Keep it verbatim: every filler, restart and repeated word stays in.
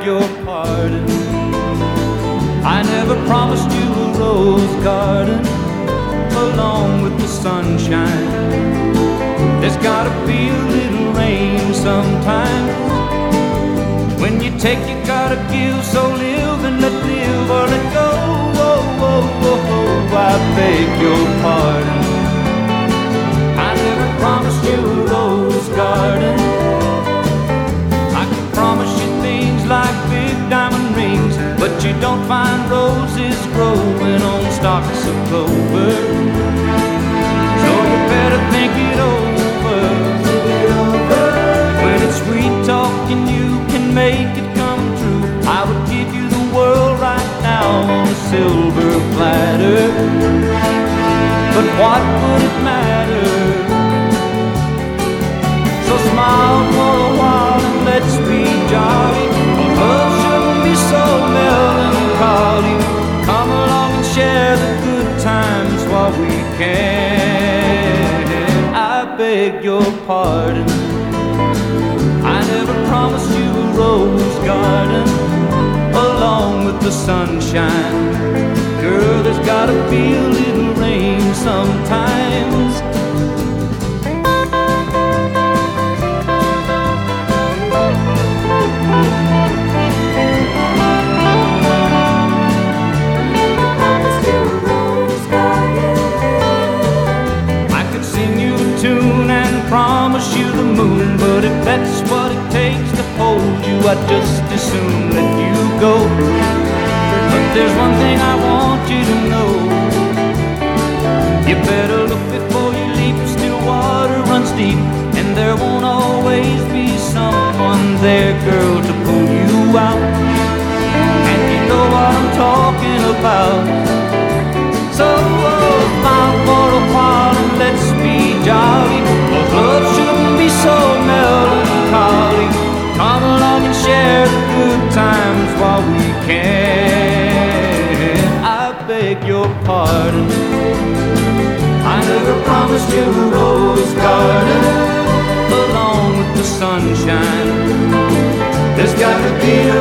your pardon. I never promised you a rose garden along with the sunshine. There's gotta be a little rain sometimes. When you take, you gotta give, so live and let live or let go. Oh, oh, oh, oh, I beg your pardon. I never promised you a rose garden. I can promise you things like big diamond rings, but you don't find roses growing on stalks of clover. So you better think it over. When it's sweet talking, you can make it come true. I would give you the world right now on a silver platter, but what would it matter? So smile for a while and let's be jolly. Love shouldn't be so melancholy. Come along and share the good times while we can. I beg your pardon. I never promised you a rose garden along with the sunshine. Girl, there's gotta be a little rain sometimes. Promise you the moon, but if that's what it takes to hold you, I'd just as soon let you go. But there's one thing I want you to know. You better look before you leap. Still water runs deep, and there won't always be someone there, girl, to pull you out. And you know what I'm talking about. So oh, smile for a while and let's be jolly. Love shouldn't be so melancholy. Come along and share the good times while we can. I beg your pardon. I never promised you a rose garden along with the sunshine. There's got to be a